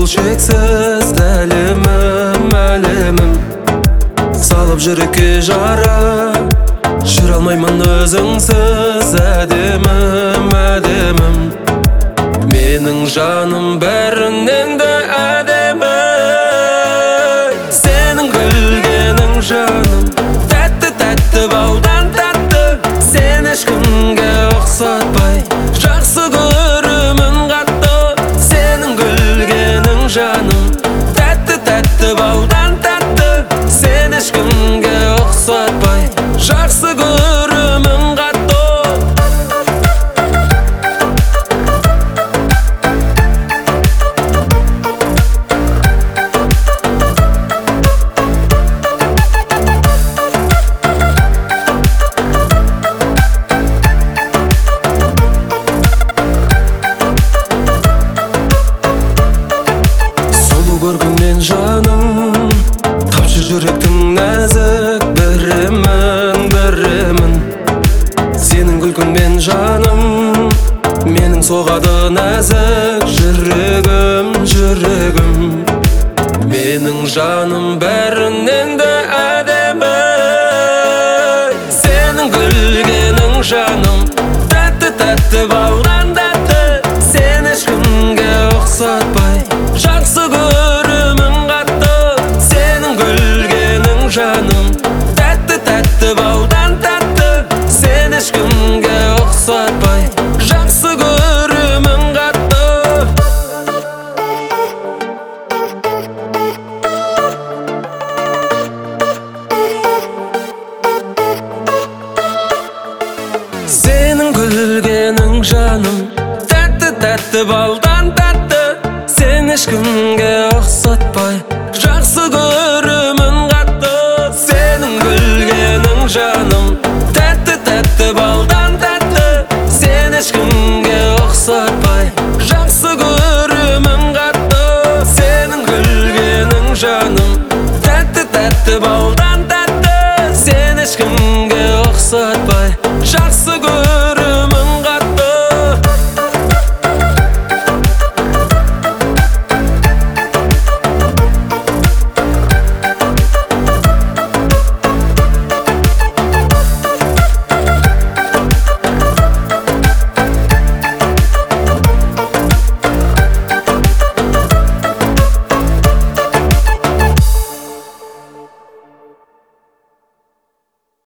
çeksiz әлемім, әлемім. Салып жүрекке жара, жүре алмаймын өзіңсіз әдемім, әдемім. Менің жаным бәрінен де әдемі. Сенің күлгенің жаным, тәтті, тәтті балдан тәтті. Сен ешкімге ұқсатпай, жақсы көремін қатты. Сенің күлгенің жаным, тәтті, тәтті балдан тәтті. Сен ешкімге ұқсатпай, жақсы көремін қатты. Көргенмен жаным, тапшы жүректің нәзік бірімін, бірімін. Сенің күлкіңмен жаным, менің соғады нәзік жүрегім, жүрегім. Менің жаным бәрінен де әдемі. Сенің күлгенің жаным, тәтті, тәтті балдан тәтті. Сен ешкімге ұқсатпай, жақсы көремін қатты. Сенің күлгенің жаным, тәтті, тәтті балдан тәтті. Сен ешкімге ұқсатпай, жақсы көремін қатты. Сенің күлгенің жаным, тәтті, тәтті балдан тәтті. Сен ешкімге ұқсатпай,